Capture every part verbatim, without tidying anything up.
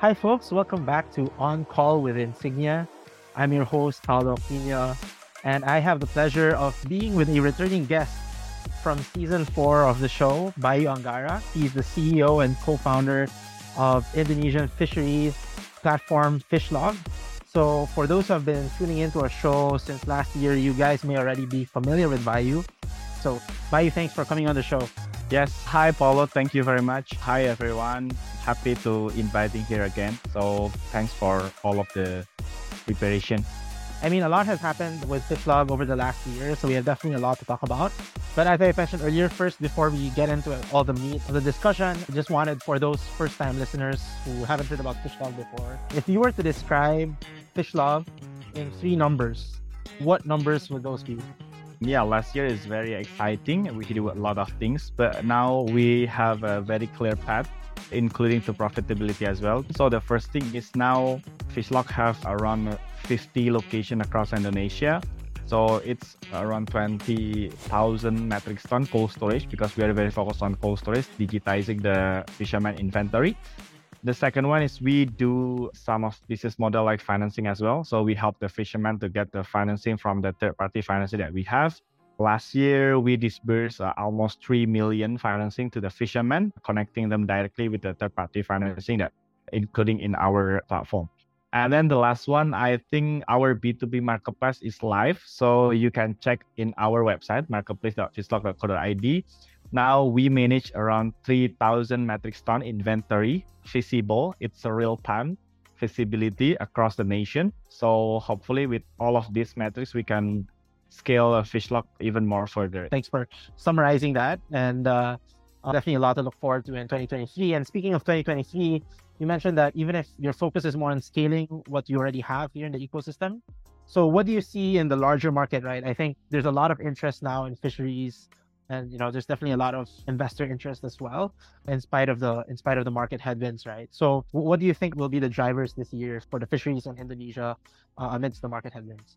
Hi, folks. Welcome back to On Call with Insignia. I'm your host, Paulo Pina, and I have the pleasure of being with a returning guest from season four of the show, Bayu Anggara. He's the C E O and co-founder of Indonesian fisheries platform Fishlog. So for those who have been tuning into our show since last year, you guys may already be familiar with Bayu. So Bayu, thanks for coming on the show. Yes. Hi, Paulo. Thank you very much. Hi, everyone. Happy to inviting here again. So thanks for all of the preparation. I mean, a lot has happened with Fishlog over the last year, so we have definitely a lot to talk about. But as I mentioned earlier, first, before we get into all the meat of the discussion, I just wanted for those first-time listeners who haven't heard about Fishlog before, if you were to describe Fishlog in three numbers, what numbers would those be? Yeah, last year is very exciting. We did a lot of things, but now we have a very clear path, including to profitability as well. So the first thing is now Fishlog have around fifty locations across Indonesia. So it's around twenty thousand metric ton cold storage because we are very focused on cold storage, digitizing the fisherman inventory. The second one is we do some of business model like financing as well. So we help the fishermen to get the financing from the third-party financing that we have. Last year, we disbursed uh, almost three million financing to the fishermen, connecting them directly with the third-party financing that including in our platform. And then the last one, I think our B two B marketplace is live. So you can check in our website, marketplace dot fishlog dot co dot I D. Now we manage around three thousand metric ton inventory visible. It's a real-time visibility across the nation. So hopefully with all of these metrics, we can scale a Fishlog even more further. Thanks for summarizing that. And uh, definitely a lot to look forward to in twenty twenty-three. And speaking of twenty twenty-three, you mentioned that even if your focus is more on scaling what you already have here in the ecosystem. So what do you see in the larger market, right? I think there's a lot of interest now in fisheries. And you know, there's definitely a lot of investor interest as well, in spite of the in spite of the market headwinds, right? So, what do you think will be the drivers this year for the fisheries in Indonesia uh, amidst the market headwinds?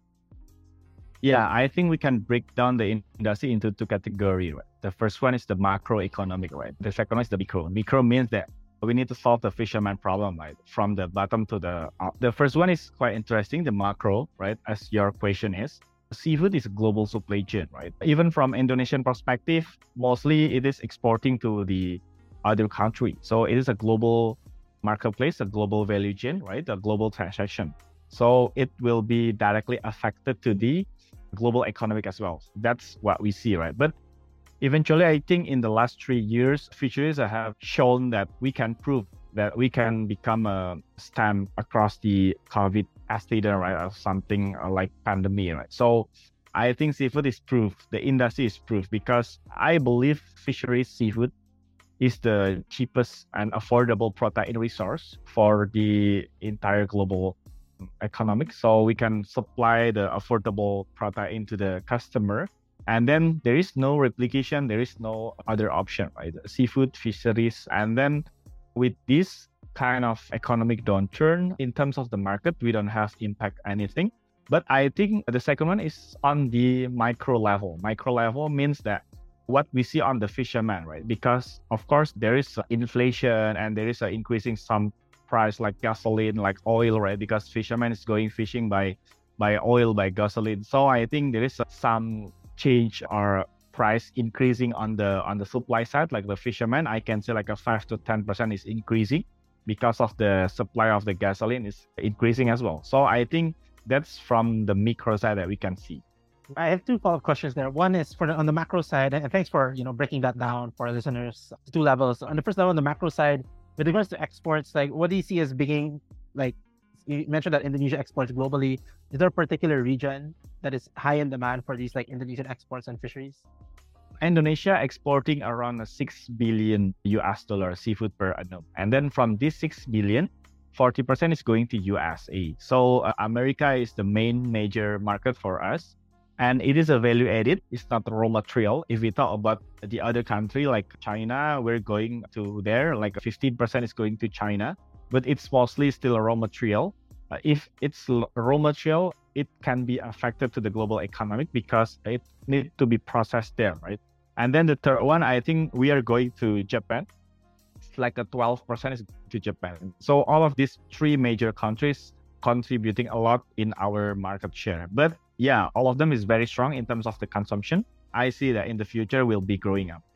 Yeah, I think we can break down the industry into two categories. Right? The first one is the macroeconomic, right? The second one is the micro. Micro means that we need to solve the fisherman problem, right? From the bottom to the up. The first one is quite interesting, the macro, right? As your question is. Seafood is a global supply chain, right? Even from Indonesian perspective, mostly it is exporting to the other country. So it is a global marketplace, a global value chain, right? A global transaction. So it will be directly affected to the global economic as well. That's what we see, right? But eventually, I think in the last three years, fisheries have shown that we can prove that we can become a stamp across the COVID accident, right, or something like pandemic, right? So I think seafood is proof, the industry is proof, because I believe fisheries seafood is the cheapest and affordable protein resource for the entire global economic. So we can supply the affordable protein to the customer. And then there is no replication, there is no other option, right? Seafood, fisheries, and then with this kind of economic downturn in terms of the market, we don't have impact anything. But I think the second one is on the micro level. Micro level means that what we see on the fisherman, right? Because of course there is inflation and there is an increasing some price like gasoline, like oil, right? Because fisherman is going fishing by by oil, by gasoline. So I think there is some change or price increasing on the on the supply side, like the fisherman, I can say like a five to ten percent is increasing because of the supply of the gasoline is increasing as well. So I think that's from the micro side that we can see. I have two follow-up questions there. One is for the, on the macro side, and thanks for you know breaking that down for our listeners. Two levels. On the first level, on the macro side, with regards to exports, like what do you see as being like? You mentioned that Indonesia exports globally. Is there a particular region that is high in demand for these like Indonesian exports and fisheries? Indonesia exporting around six billion U S dollar seafood per annum. And then from this six billion, forty percent is going to U S A. So uh, America is the main major market for us. And it is a value added. It's not raw material. If we talk about the other country like China, we're going to there, like fifteen percent is going to China, but it's mostly still a raw material. Uh, if it's raw material, it can be affected to the global economic because it needs to be processed there, right? And then the third one, I think we are going to Japan. It's like a twelve percent is to Japan. So all of these three major countries contributing a lot in our market share. But yeah, all of them is very strong in terms of the consumption. I see that in the future will be growing up.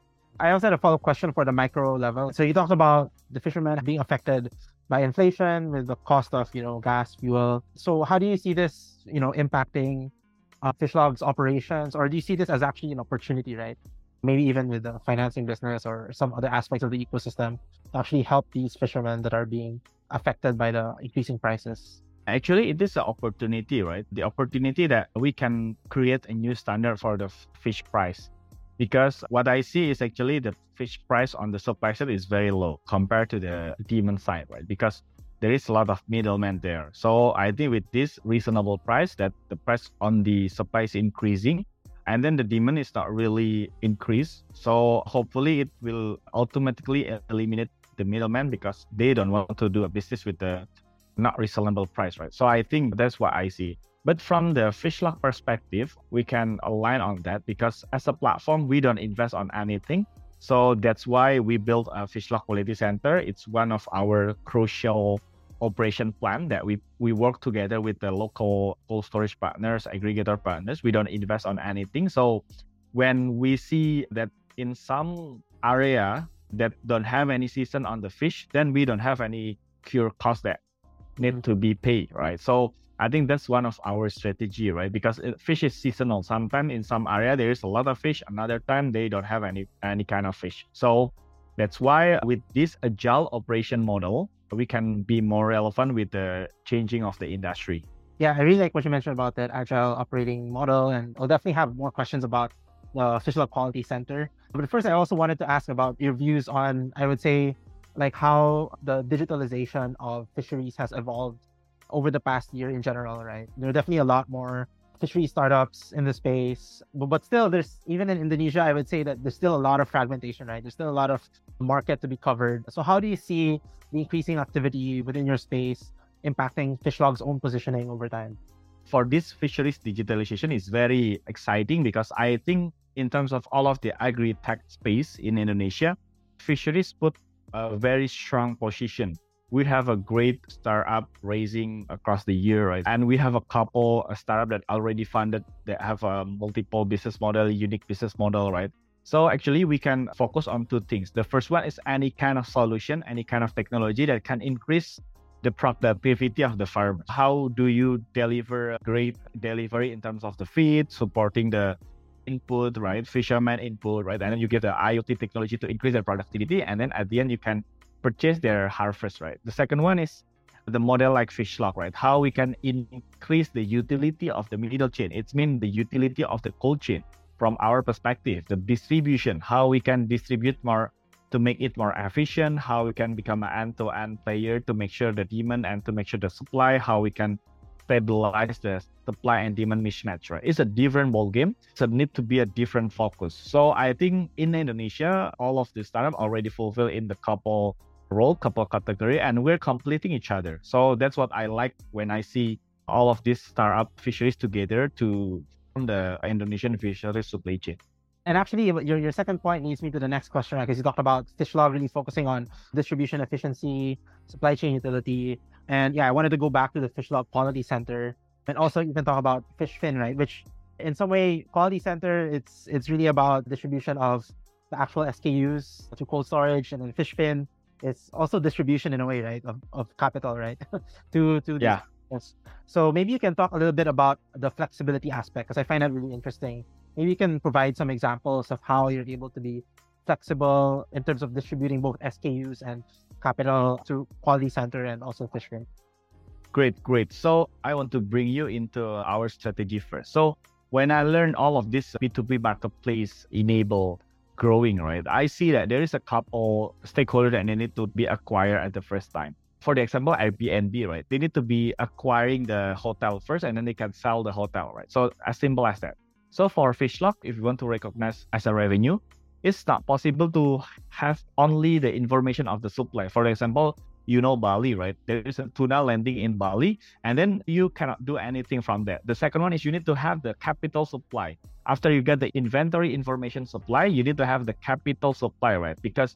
I also had a follow-up question for the micro level. So you talked about the fishermen being affected by inflation with the cost of, you know, gas, fuel. So how do you see this, you know, impacting uh, Fishlog's operations? Or do you see this as actually an opportunity, right? Maybe even with the financing business or some other aspects of the ecosystem to actually help these fishermen that are being affected by the increasing prices? Actually, it is an opportunity, right? The opportunity that we can create a new standard for the fish price. Because what I see is actually the fish price on the supply side is very low compared to the demand side, right? Because there is a lot of middlemen there. So I think with this reasonable price, that the price on the supply is increasing, and then the demand is not really increased. So hopefully it will automatically eliminate the middleman because they don't want to do a business with the not reasonable price, right? So I think that's what I see. But from the Fishlog perspective, we can align on that because as a platform, we don't invest on anything. So that's why we built a Fishlog Quality Center. It's one of our crucial operation plan that we, we work together with the local cold storage partners, aggregator partners. We don't invest on anything. So when we see that in some area that don't have any season on the fish, then we don't have any cure cost that need to be paid, right? So I think that's one of our strategy, right? Because fish is seasonal. Sometimes in some area there is a lot of fish, another time they don't have any any kind of fish. So that's why with this agile operation model, we can be more relevant with the changing of the industry. Yeah, I really like what you mentioned about that agile operating model, and I'll definitely have more questions about the Fishlog Quality Center. But first, I also wanted to ask about your views on, I would say, like how the digitalization of fisheries has evolved over the past year in general, right? There are definitely a lot more fishery startups in the space, but, but still there's, even in Indonesia, I would say that there's still a lot of fragmentation, right? There's still a lot of market to be covered. So how do you see the increasing activity within your space impacting Fishlog's own positioning over time? For this fisheries digitalization is very exciting because I think in terms of all of the agri-tech space in Indonesia, fisheries put a very strong position. We have a great startup raising across the year, right? And we have a couple a startup that already funded that have a multiple business model, unique business model, right? So actually we can focus on two things. The first one is any kind of solution, any kind of technology that can increase the productivity of the farmers. How do you deliver a great delivery in terms of the feed, supporting the input, right? Fisherman input, right? And then you get the I O T technology to increase their productivity. And then at the end, you can purchase their harvest, right? The second one is the model like Fishlog, right? How we can increase the utility of the middle chain. It means the utility of the cold chain from our perspective, the distribution, how we can distribute more to make it more efficient, how we can become an end-to-end player to make sure the demand and to make sure the supply, how we can stabilize the supply and demand mismatch, right? It's a different ball game. So it need to be a different focus. So I think in Indonesia, all of the startup already fulfill in the couple role, couple category, and we're completing each other. So that's what I like when I see all of these startup fisheries together to form the Indonesian fisheries supply chain. And actually, your, your second point leads me to the next question, because right? You talked about Fishlog really focusing on distribution efficiency, supply chain utility. And yeah, I wanted to go back to the Fishlog Quality Center and also even talk about FishFin, right? Which in some way, Quality Center, it's it's really about distribution of the actual S K Us to cold storage, and then FishFin, it's also distribution in a way, right? Of, of capital, right? to to yeah. Yes. So maybe you can talk a little bit about the flexibility aspect, because I find that really interesting. Maybe you can provide some examples of how you're able to be flexible in terms of distributing both S K Us and capital to Quality Center and also FishFin. Great, great. So I want to bring you into our strategy first. So when I learned all of this B two B marketplace enable growing, right, I see that there is a couple stakeholders that they need to be acquired at the first time. For the example, Airbnb, right? They need to be acquiring the hotel first, and then they can sell the hotel, right? So as simple as that. So for Fishlog, if you want to recognize as a revenue, it's not possible to have only the information of the supply. For example, you know Bali, right? There is a tuna landing in Bali, and then you cannot do anything from that. The second one is you need to have the capital supply. After you get the inventory information supply, you need to have the capital supply, right? Because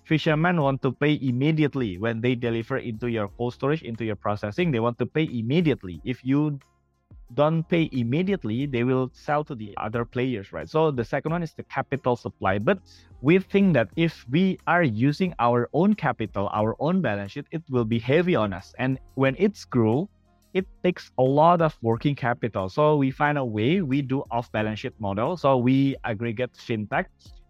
fishermen want to pay immediately when they deliver into your cold storage, into your processing. They want to pay immediately. If you don't pay immediately, they will sell to the other players, right? So the second one is the capital supply. But we think that if we are using our own capital, our own balance sheet, it will be heavy on us. And when it's grow, it takes a lot of working capital. So we find a way, we do off-balance sheet model. So we aggregate fintech.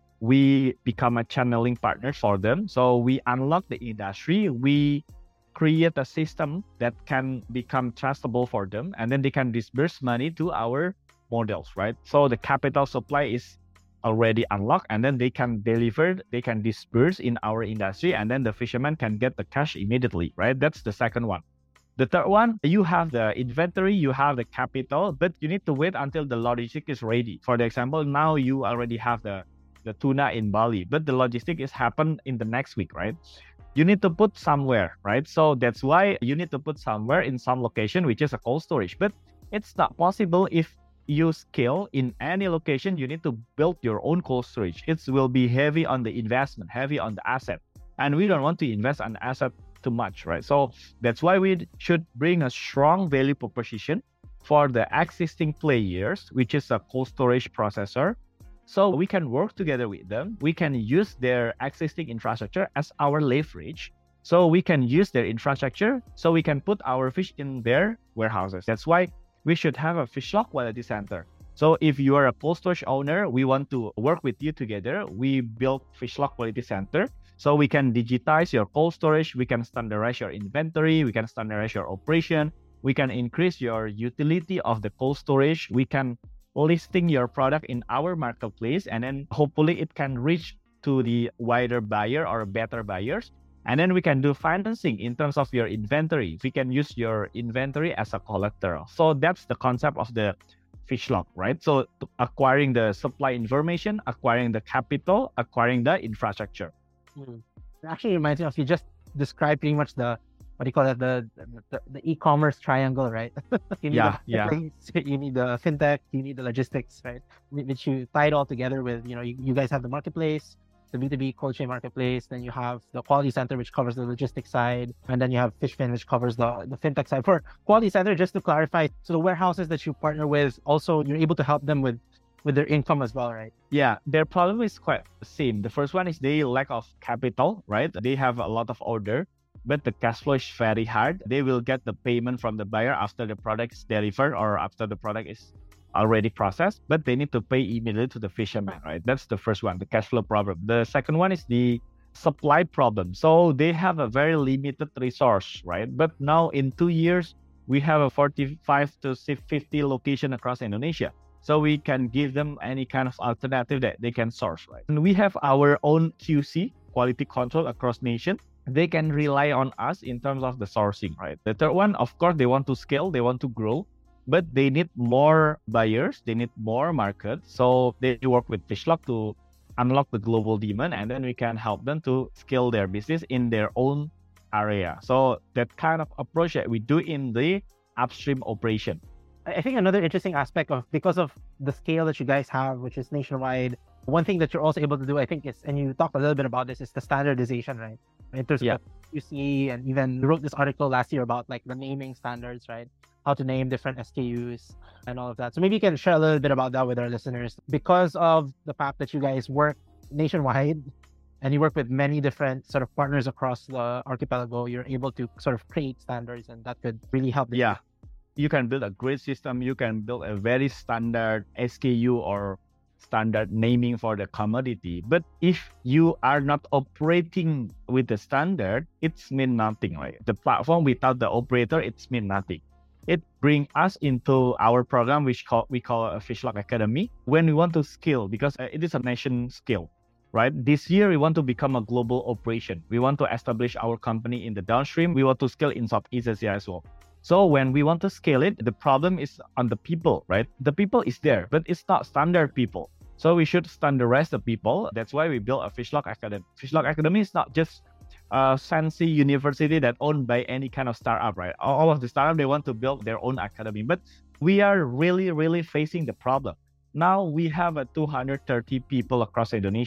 We become a channeling partner for them. So we unlock the industry. We create a system that can become trustable for them, and then they can disburse money to our models, right? So the capital supply is already unlocked, and then they can deliver, they can disburse in our industry, and then the fisherman can get the cash immediately, right? That's the second one. The third one, you have the inventory, you have the capital, but you need to wait until the logistic is ready. For the example, now you already have the, the tuna in Bali, but the logistic is happen in the next week, right? You need to put somewhere, right? So that's why you need to put somewhere in some location, which is a cold storage. But it's not possible if you scale in any location. You need to build your own cold storage. It will be heavy on the investment, heavy on the asset. And we don't want to invest on asset too much, right? So that's why we should bring a strong value proposition for the existing players, which is a cold storage processor. So we can work together with them. We can use their existing infrastructure as our leverage. So we can use their infrastructure so we can put our fish in their warehouses. That's why we should have a fish lock quality center. So if you are a cold storage owner, we want to work with you together. We build fish lock quality center. So we can digitize your cold storage. We can standardize your inventory. We can standardize your operation. We can increase your utility of the cold storage. We can listing your product in our marketplace, and then hopefully it can reach to the wider buyer or better buyers. And then we can do financing in terms of your inventory. We can use your inventory as a collateral. So that's the concept of the fish lock, right? So acquiring the supply information, acquiring the capital, acquiring the infrastructure. Mm. It actually reminds me of, you just described pretty much the, what do you call it, the the, the e-commerce triangle, right? you need Yeah, the yeah. You need the fintech, you need the logistics, right? Which you tie it all together with, you know, you, you guys have the marketplace, the B two B cold chain marketplace, then you have the quality center, which covers the logistics side, and then you have Fishfin, which covers the, the fintech side. For quality center, just to clarify, so the warehouses that you partner with, also you're able to help them with with their income as well, right? Yeah, their problem is quite the same. The first one is they lack of capital, right? They have a lot of order, but the cash flow is very hard. They will get the payment from the buyer after the product is delivered or after the product is already processed, but they need to pay immediately to the fisherman, right? That's the first one, the cash flow problem. The second one is the supply problem. So they have a very limited resource, right? But now in two years, we have a forty-five to fifty location across Indonesia. So we can give them any kind of alternative that they can source, right? And we have our own Q C, quality control across nation. They can rely on us in terms of the sourcing, right? The third one, of course, they want to scale, they want to grow, but they need more buyers, they need more market. So they work with Fishlock to unlock the global demand, and then we can help them to scale their business in their own area. So that kind of approach that we do in the upstream operation. I think another interesting aspect of, because of the scale that you guys have, which is nationwide, one thing that you're also able to do, I think, is, and you talked a little bit about this, is the standardization, right? In terms Yeah. of you see, and even you wrote this article last year about like the naming standards, right? How to name different S K Us and all of that. So maybe you can share a little bit about that with our listeners. Because of the fact that you guys work nationwide and you work with many different sort of partners across the archipelago, you're able to sort of create standards, and that could really help. Yeah. You can build a great system. You can build a very standard S K U or standard naming for the commodity. But if you are not operating with the standard, it's mean nothing, right? The platform without the operator, it's mean nothing. It brings us into our program, which call, we call a Fishlock Academy, when we want to scale, because it is a nation scale, right? This year, we want to become a global operation. We want to establish our company in the downstream. We want to scale in Southeast Asia as well. So when we want to scale it, the problem is on the people, right? The people is there, but it's not standard people. So we should standardize the people. That's why we built a Fishlock Academy. Fishlock Academy is not just a fancy university that owned by any kind of startup, right? All of the startup, they want to build their own academy, but we are really, really facing the problem. Now we have a two hundred thirty people across Indonesia.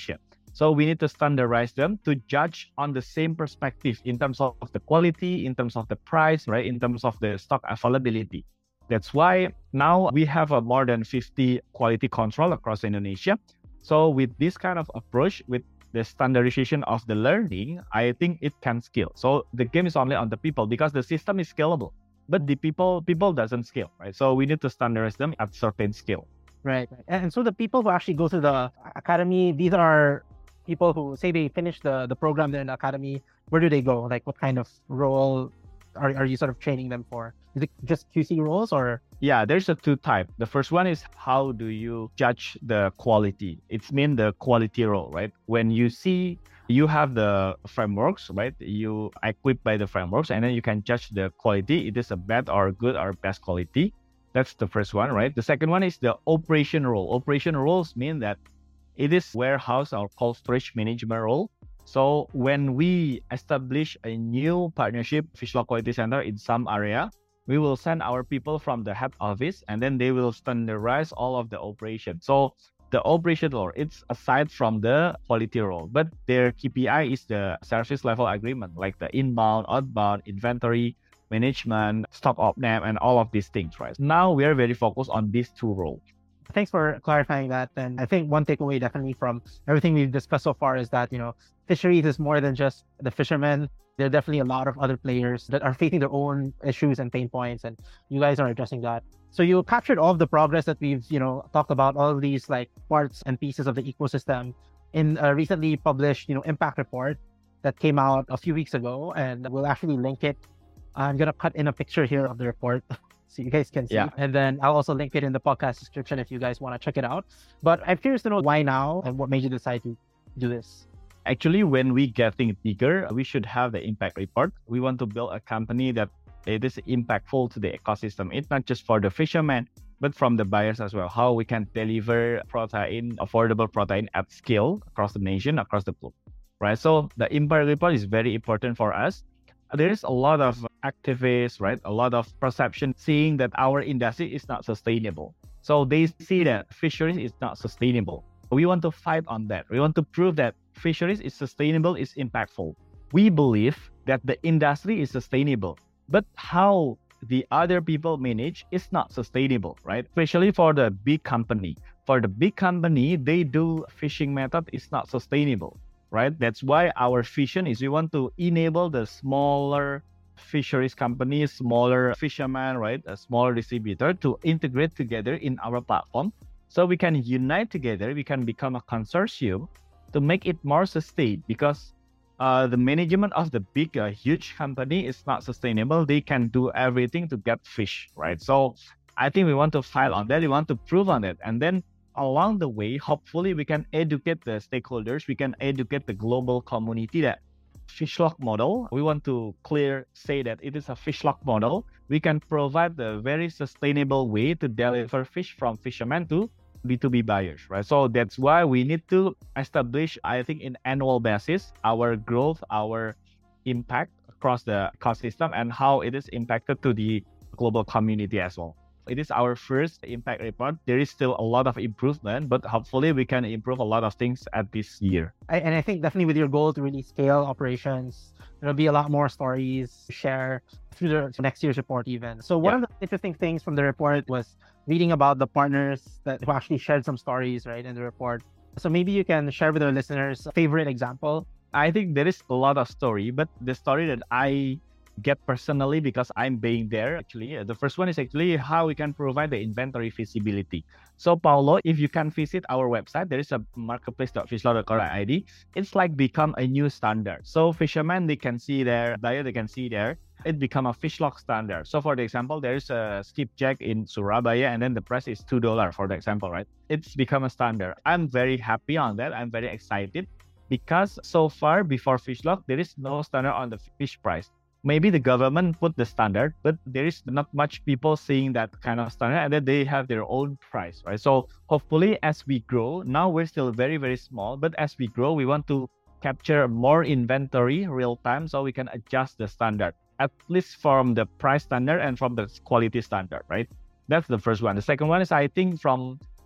So we need to standardize them to judge on the same perspective in terms of the quality, in terms of the price, right? In terms of the stock availability. That's why now we have a more than fifty quality control across Indonesia. So with this kind of approach, with the standardization of the learning, I think it can scale. So the game is only on the people because the system is scalable, but the people people doesn't scale, right? So we need to standardize them at certain scale. Right, right. And so the people who actually go to the academy, these are people who say they finish the, the program in the academy. Where do they go? Like what kind of role are, are you sort of training them for? Is it just Q C roles or? Yeah, there's a two type. The first one is how do you judge the quality? It's mean the quality role, right? When you see you have the frameworks, right? You equipped by the frameworks, and then you can judge the quality. It is a bad or good or best quality. That's the first one, right? The second one is the operation role. Operation roles mean that it is warehouse or cold storage management role. So when we establish a new partnership Fishlok Quality Center in some area, we will send our people from the head office, and then they will standardize all of the operation. So the operation role, it's aside from the quality role, but their K P I is the service level agreement, like the inbound, outbound, inventory management, stock op-name, and all of these things, right? Now we are very focused on these two roles. Thanks for clarifying that. And I think one takeaway definitely from everything we've discussed so far is that, you know, fisheries is more than just the fishermen. There are definitely a lot of other players that are facing their own issues and pain points, and you guys are addressing that. So you captured all of the progress that we've, you know, talked about, all of these like parts and pieces of the ecosystem in a recently published, you know, impact report that came out a few weeks ago, and we'll actually link it. I'm going to cut in a picture here of the report so you guys can see. Yeah. And then I'll also link it in the podcast description if you guys want to check it out. But I'm curious to know why now and what made you decide to do this. Actually, when we getting bigger, we should have the impact report. We want to build a company that it is impactful to the ecosystem. It's not just for the fishermen, but from the buyers as well. How we can deliver protein, affordable protein at scale across the nation, across the globe, right? So the impact report is very important for us. There is a lot of activists, right? A lot of perception seeing that our industry is not sustainable. So they see that fisheries is not sustainable. We want to fight on that. We want to prove that fisheries is sustainable, is impactful. We believe that the industry is sustainable, but how the other people manage is not sustainable, right? Especially for the big company. For the big company, they do fishing method is not sustainable, right? That's why our vision is we want to enable the smaller fisheries companies, smaller fishermen, right? A smaller distributor to integrate together in our platform. So we can unite together, we can become a consortium to make it more sustained, because uh, the management of the big, uh, huge company is not sustainable. They can do everything to get fish, right? So I think we want to file on that. We want to prove on it. And then along the way, hopefully we can educate the stakeholders. We can educate the global community that Fishlok model, we want to clear say that it is a Fishlok model. We can provide a very sustainable way to deliver fish from fishermen to B two B buyers, right? So that's why we need to establish, I think, in annual basis, our growth, our impact across the ecosystem and how it is impacted to the global community as well. It is our first impact report. There is still a lot of improvement, but hopefully we can improve a lot of things at this year. I, and I think definitely with your goal to really scale operations, there'll be a lot more stories to share through the next year's report even. So one yeah. of the interesting things from the report was reading about the partners that who actually shared some stories, right, in the report. So maybe you can share with our listeners a favorite example. I think there is a lot of story, but the story that I get personally because I'm being there actually. The first one is actually how we can provide the inventory visibility. So Paulo, if you can visit our website, there is a marketplace dot fishlok dot co dot I D. It's like become a new standard. So fishermen, they can see there, buyer, they can see there. It become a Fishlok standard. So for the example, there is a skipjack in Surabaya and then the price is two dollars for the example, right? It's become a standard. I'm very happy on that. I'm very excited because so far before Fishlok, there is no standard on the fish price. Maybe the government put the standard, but there is not much people seeing that kind of standard and then they have their own price, right? So hopefully as we grow, now we're still very, very small, but as we grow, we want to capture more inventory real time so we can adjust the standard, at least from the price standard and from the quality standard, right? That's the first one. The second one is, I think, from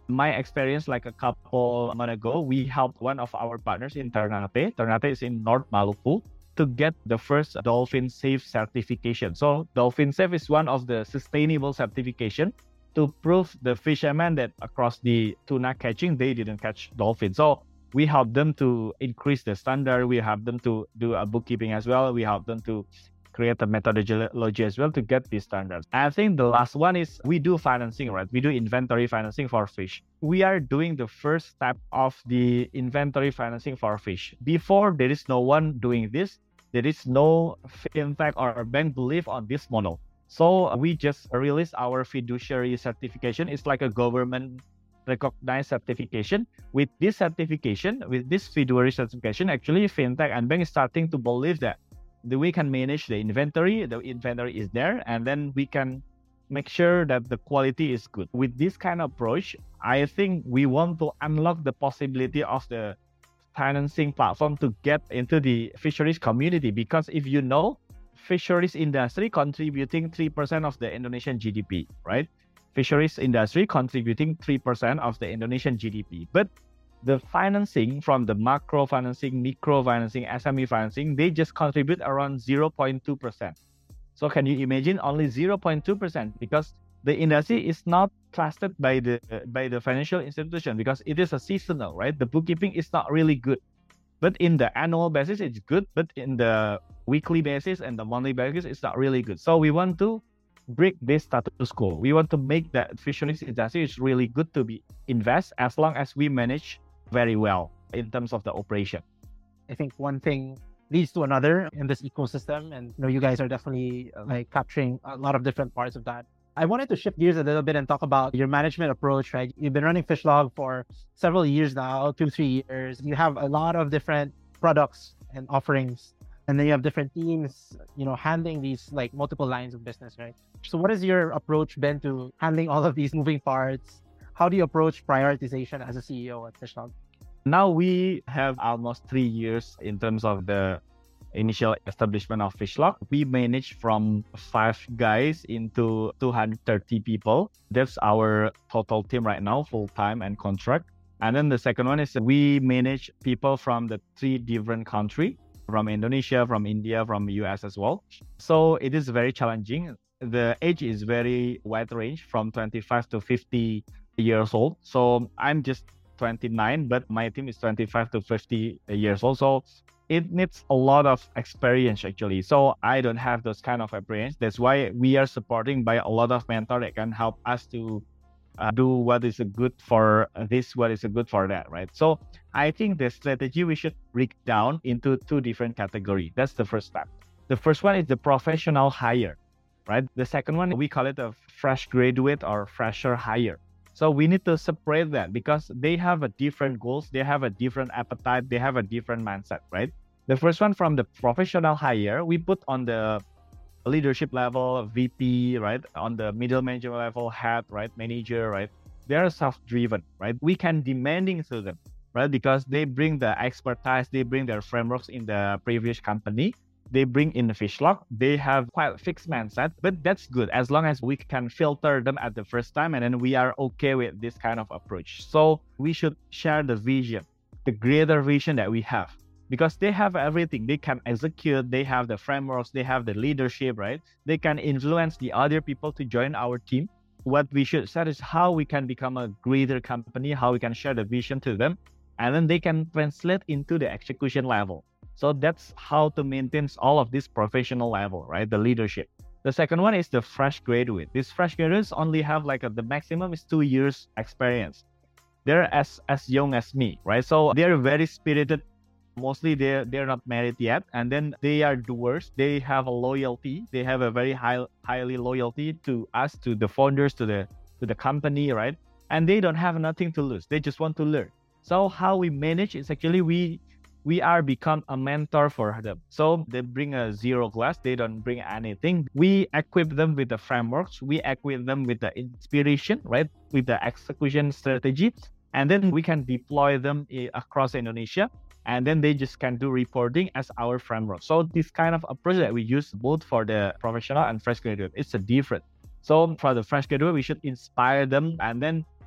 My experience, like a couple months ago, we helped one of our partners in Ternate. Ternate is in North Maluku to get the first Dolphin Safe certification. So Dolphin Safe is one of the sustainable certification to prove the fishermen that across the tuna catching, they didn't catch dolphin. So we help them to increase the standard. We help them to do a bookkeeping as well. We help them to create a methodology as well to get these standards. I think the last one is we do financing, right? We do inventory financing for fish. We are doing the first step of the inventory financing for fish. Before, there is no one doing this. There is no fintech or bank belief on this model. So we just released our fiduciary certification. It's like a government recognized certification. With this certification, with this fiduciary certification, actually fintech and bank is starting to believe that we can manage the inventory, the inventory is there, and then we can make sure that the quality is good. With this kind of approach, I think we want to unlock the possibility of the financing platform to get into the fisheries community, because if you know, fisheries industry contributing three percent of the Indonesian G D P, right? Fisheries industry contributing three percent of the Indonesian G D P. But the financing from the macro financing, micro financing, S M E financing, they just contribute around zero point two percent. So can you imagine only zero point two percent, because the industry is not trusted by the by the financial institution because it is a seasonal, right? The bookkeeping is not really good. But in the annual basis, it's good. But in the weekly basis and the monthly basis, it's not really good. So we want to break this status quo. We want to make that fisheries industry is really good to be invest as long as we manage very well in terms of the operation. I think one thing leads to another in this ecosystem, and you know, you guys are definitely uh, like capturing a lot of different parts of that. I wanted to shift gears a little bit and talk about your management approach, right? You've been running Fishlog for several years now, two, three years. You have a lot of different products and offerings, and then you have different teams, you know, handling these like multiple lines of business, right? So what has your approach been to handling all of these moving parts? How do you approach prioritization as a C E O at Fishlog? Now we have almost three years in terms of the initial establishment of Fishlog. We manage from five guys into two hundred thirty people. That's our total team right now, full-time and contract. And then the second one is we manage people from the three different countries, from Indonesia, from India, from the U S as well. So it is very challenging. The age is very wide range, from twenty-five to fifty years old. So I'm just twenty-nine, but my team is twenty-five to fifty years old. So it needs a lot of experience actually. So I don't have those kind of experience. That's why we are supporting by a lot of mentors that can help us to uh, do what is good for this, what is good for that, right? So I think the strategy we should break down into two different categories. That's the first step. The first one is the professional hire, right? The second one, we call it a fresh graduate or fresher hire. So we need to separate that because they have a different goals, they have a different appetite, they have a different mindset, right? The first one, from the professional hire, we put on the leadership level, V P, right? On the middle management level, head, right? Manager, right? They are self-driven, right? We can demanding to them, right? Because they bring the expertise, they bring their frameworks in the previous company. They bring in the Fishlog. They have quite fixed mindset, but that's good as long as we can filter them at the first time and then we are okay with this kind of approach. So we should share the vision, the greater vision that we have, because they have everything. They can execute, they have the frameworks, they have the leadership, right? They can influence the other people to join our team. What we should set is how we can become a greater company, how we can share the vision to them, and then they can translate into the execution level. So that's how to maintain all of this professional level, right? The leadership. The second one is the fresh graduate. These fresh graduates only have like a, the maximum is two years experience. They're as, as young as me, right? So they're very spirited. Mostly they're, they're not married yet. And then they are doers. They have a loyalty. They have a very high, highly loyalty to us, to the founders, to the, to the company, right? And they don't have nothing to lose. They just want to learn. So how we manage is actually we we are become a mentor for them. So they bring a zero class, they don't bring anything. We equip them with the frameworks, we equip them with the inspiration, right? With the execution strategy. And then we can deploy them across Indonesia. And then they just can do reporting as our framework. So this kind of approach that we use both for the professional and fresh graduate, it's a different. So for the fresh graduate, we should inspire them and then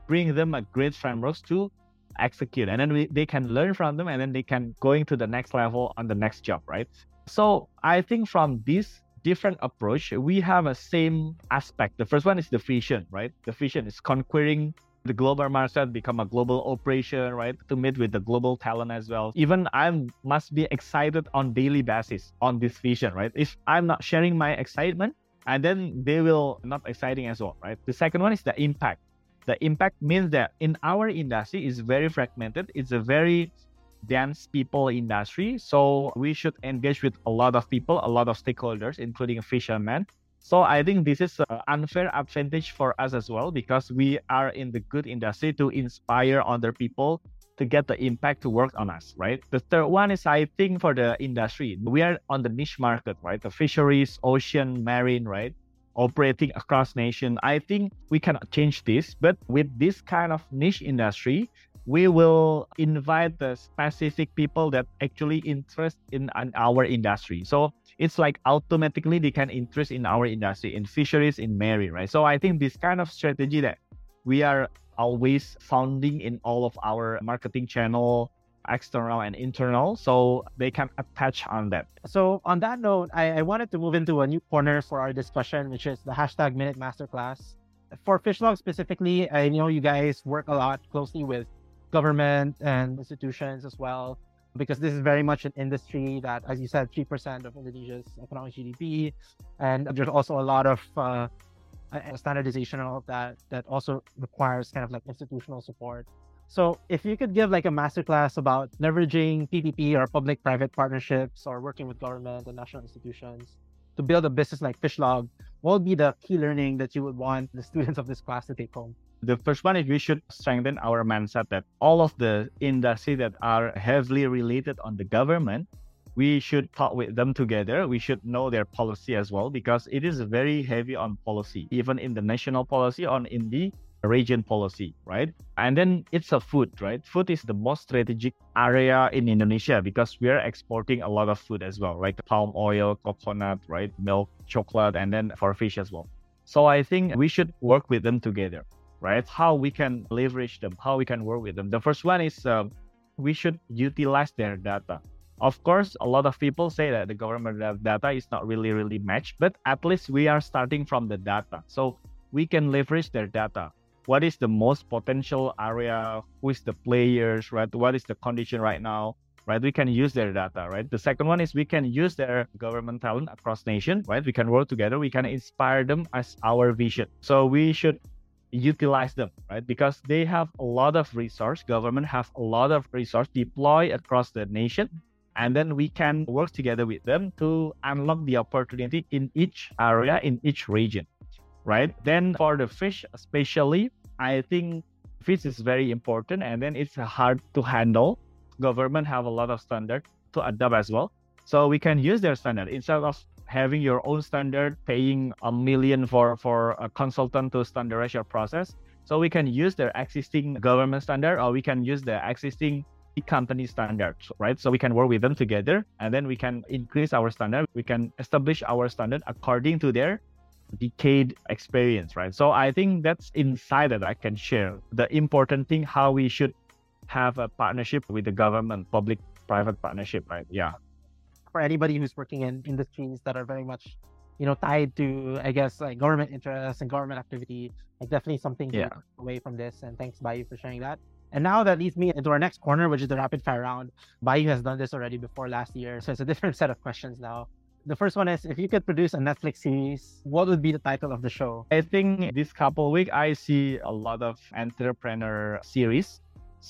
bring them a great frameworks to execute, and then we, they can learn from them, and then they can going to the next level on the next job, right? So I think from this different approach, we have a same aspect. The first one is the vision, right? The vision is conquering the global market, become a global operation, right? To meet with the global talent as well. Even I must be excited on daily basis on this vision, right? If I'm not sharing my excitement, and then they will not exciting as well, right? The second one is the impact. The impact means that in our industry is very fragmented. It's a very dense people industry. So we should engage with a lot of people, a lot of stakeholders, including fishermen. So I think this is an unfair advantage for us as well, because we are in the good industry to inspire other people to get the impact to work on us, right? The third one is, I think, for the industry, we are on the niche market, right? The fisheries, ocean, marine, right? Operating across nation. I think we cannot change this, but with this kind of niche industry, we will invite the specific people that actually interest in, in our industry. So it's like automatically they can interest in our industry, in fisheries, in marine, right? So I think this kind of strategy that we are always founding in all of our marketing channel, external and internal, so they can attach on that. So on that note, I, I wanted to move into a new corner for our discussion, which is the hashtag Minute Masterclass. For Fishlog specifically, I know you guys work a lot closely with government and institutions as well, because this is very much an industry that, as you said, three percent of Indonesia's economic G D P, and there's also a lot of uh, standardization of that that also requires kind of like institutional support. So if you could give like a masterclass about leveraging P P P or public-private partnerships or working with government and national institutions to build a business like Fishlog, what would be the key learning that you would want the students of this class to take home? The first one is we should strengthen our mindset that all of the industry that are heavily related on the government, we should talk with them together. We should know their policy as well, because it is very heavy on policy, even in the national policy or in the region policy, right? And then it's a food, right? Food is the most strategic area in Indonesia because we are exporting a lot of food as well, right? Palm oil, coconut, right? Milk, chocolate, and then for fish as well. So I think we should work with them together, right? How we can leverage them, how we can work with them. The first one is uh, we should utilize their data. Of course, a lot of people say that the government data is not really, really matched, but at least we are starting from the data. So we can leverage their data. What is the most potential area? Who is the players, right? What is the condition right now, right? We can use their data, right? The second one is we can use their government talent across nation, right? We can work together. We can inspire them as our vision. So we should utilize them, right? Because they have a lot of resource. Government have a lot of resource deployed across the nation. And then we can work together with them to unlock the opportunity in each area, in each region, right? Then for the fish, especially, I think fish is very important, and then it's hard to handle. Government have a lot of standard to adapt as well. So we can use their standard instead of having your own standard, paying a million for, for a consultant to standardize your process. So we can use their existing government standard, or we can use the existing company standards, right? So we can work with them together, and then we can increase our standard. We can establish our standard according to their decade experience, right? So I think that's insight that I can share. The important thing, how we should have a partnership with the government, public-private partnership, right? Yeah. For anybody who's working in industries that are very much, you know, tied to, I guess, like government interests and government activity, like definitely something to Yeah. take away from this. And thanks, Bayu, for sharing that. And now that leads me into our next corner, which is the rapid fire round. Bayu has done this already before last year, so it's a different set of questions now. The first one is, if you could produce a Netflix series, what would be the title of the show? I think this couple of weeks, I see a lot of entrepreneur series.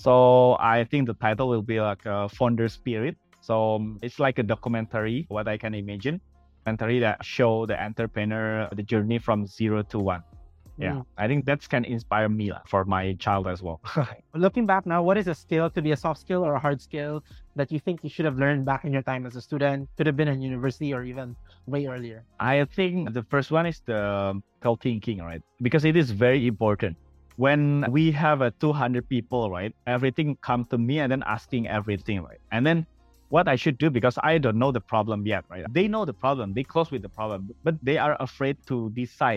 So I think the title will be like a Founder Spirit. So um, it's like a documentary, what I can imagine. Documentary that show the entrepreneur, the journey from zero to one. Yeah, mm. I think that can inspire me for my child as well. Looking back now, what is a skill, could be a soft skill or a hard skill, that you think you should have learned back in your time as a student, could have been in university or even way earlier? I think the first one is the critical thinking, right? Because it is very important. When we have a two hundred people, right, everything come to me and then asking everything, right? And then what I should do, because I don't know the problem yet, right? They know the problem, they close with the problem, but they are afraid to decide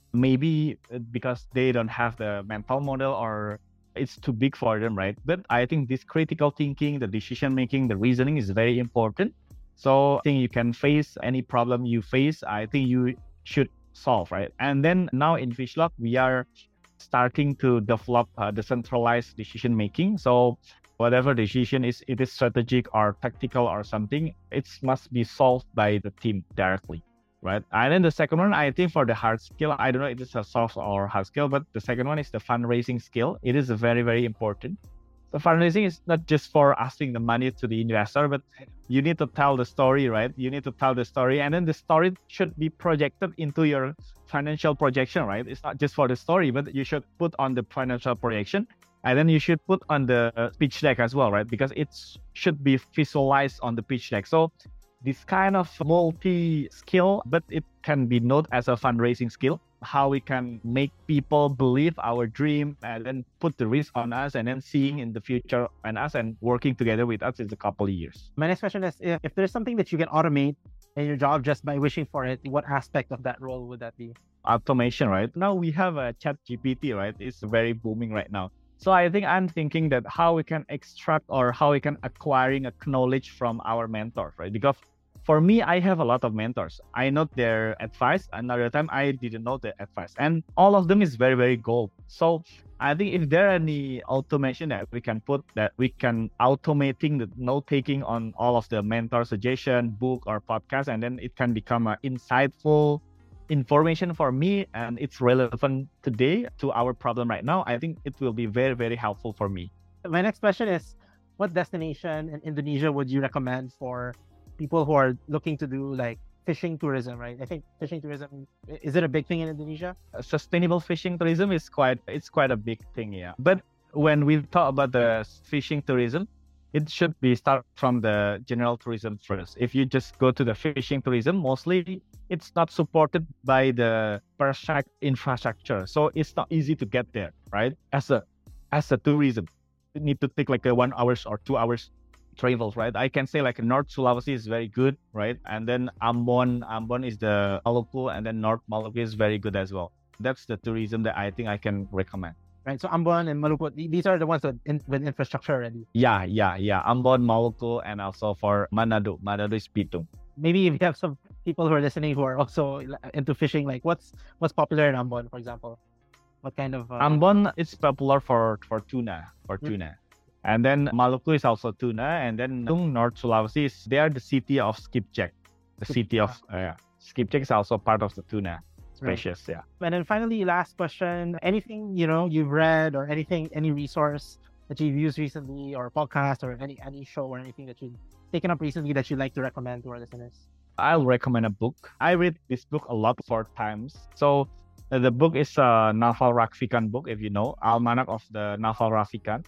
maybe because they don't have the mental model or it's too big for them, right? But I think this critical thinking, the decision making, the reasoning is very important. So I think you can face any problem you face. I think you should solve, right? And then now in Fishlog, we are starting to develop uh, decentralized decision making. So whatever decision is, it is strategic or tactical or something, it must be solved by the team directly, right? And then the second one, I think for the hard skill, I don't know if it's a soft or hard skill, but the second one is the fundraising skill. It is very, very important. So fundraising is not just for asking the money to the investor, but you need to tell the story, right? You need to tell the story, and then the story should be projected into your financial projection, right? It's not just for the story, but you should put on the financial projection, and then you should put on the pitch deck as well, right? Because it should be visualized on the pitch deck. So this kind of multi-skill, but it can be noted as a fundraising skill, how we can make people believe our dream and then put the risk on us and then seeing in the future and us and working together with us is a couple of years. My next question is, if, if there's something that you can automate in your job just by wishing for it, what aspect of that role would that be? Automation, right? Now we have a Chat G P T, right? It's very booming right now. So I think I'm thinking that how we can extract or how we can acquiring a knowledge from our mentors, right? Because for me, I have a lot of mentors. I know their advice. Another time, I didn't know their advice. And all of them is very, very gold. So I think if there are any automation that we can put, that we can automating the note-taking on all of the mentor suggestion, book or podcast, and then it can become an insightful information for me and it's relevant today to our problem right now, I think it will be very, very helpful for me. My next question is, what destination in Indonesia would you recommend for people who are looking to do like fishing tourism, right? I think fishing tourism, is it a big thing in Indonesia? Sustainable fishing tourism is quite, it's quite a big thing, yeah. But when we talk about the fishing tourism, it should be start from the general tourism first. If you just go to the fishing tourism, mostly it's not supported by the perfect infrastructure. So it's not easy to get there, right? As a as a tourism, you need to take like a one hours or two hours travels, right? I can say like North Sulawesi is very good, right? And then Ambon, Ambon is the Maluku, and then North Maluku is very good as well. That's the tourism that I think I can recommend. Right, so Ambon and Maluku, these are the ones that in, with infrastructure already. Yeah, yeah, yeah. Ambon, Maluku, and also for Manado. Manado is Pitung. Maybe if you have some people who are listening who are also into fishing, like what's what's popular in Ambon, for example? What kind of... Uh... Ambon is popular for, for tuna, for mm-hmm. tuna. And then Maluku is also tuna. And then North Sulawesi, is, they are the city of skipjack. The city of... Uh, yeah. Skipjack is also part of the tuna. Spacious, right. Yeah. And then finally, last question, anything, you know, you've read or anything, any resource that you've used recently or podcast or any, any show or anything that you've taken up recently that you'd like to recommend to our listeners? I'll recommend a book. I read this book a lot four times. So uh, the book is a Naval Rafikan book, if you know, Almanac of the Naval Rafikan.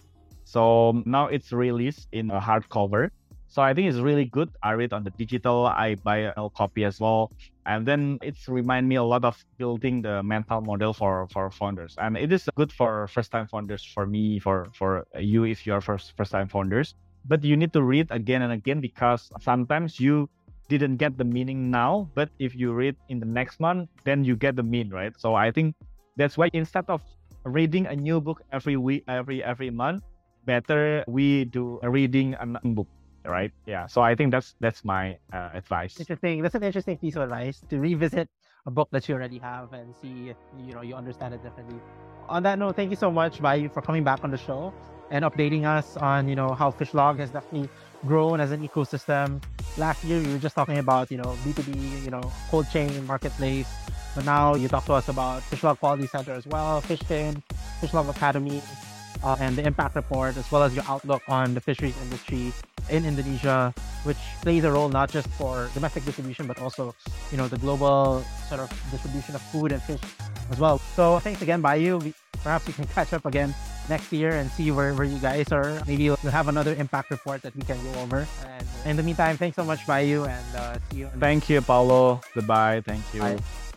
So now it's released in a hardcover. So I think it's really good. I read on the digital, I buy a copy as well. And then it's remind me a lot of building the mental model for, for founders. And it is good for first-time founders, for me, for, for you if you're first, first-time founders. But you need to read again and again because sometimes you didn't get the meaning now. But if you read in the next month, then you get the meaning, right? So I think that's why instead of reading a new book every week, every every month, better we do a reading a book. Right. Yeah. So I think that's that's my uh, advice. Interesting. That's an interesting piece of advice, to revisit a book that you already have and see if you know you understand it differently. On that note, thank you so much, Bayu, for coming back on the show and updating us on you know how Fishlog has definitely grown as an ecosystem. Last year we were just talking about you know B two B, you know cold chain marketplace, but now you talk to us about Fishlog Quality Center as well, Fishfin, Fishlog Academy, uh, and the Impact Report, as well as your outlook on the fisheries industry in Indonesia, which plays a role not just for domestic distribution, but also, you know, the global sort of distribution of food and fish as well. So thanks again, Bayu. We, perhaps we can catch up again next year and see where, where you guys are. Maybe you'll have another impact report that we can go over. And in the meantime, thanks so much, Bayu, and uh, see you. Thank you, Paulo. Goodbye. Thank you. Bye.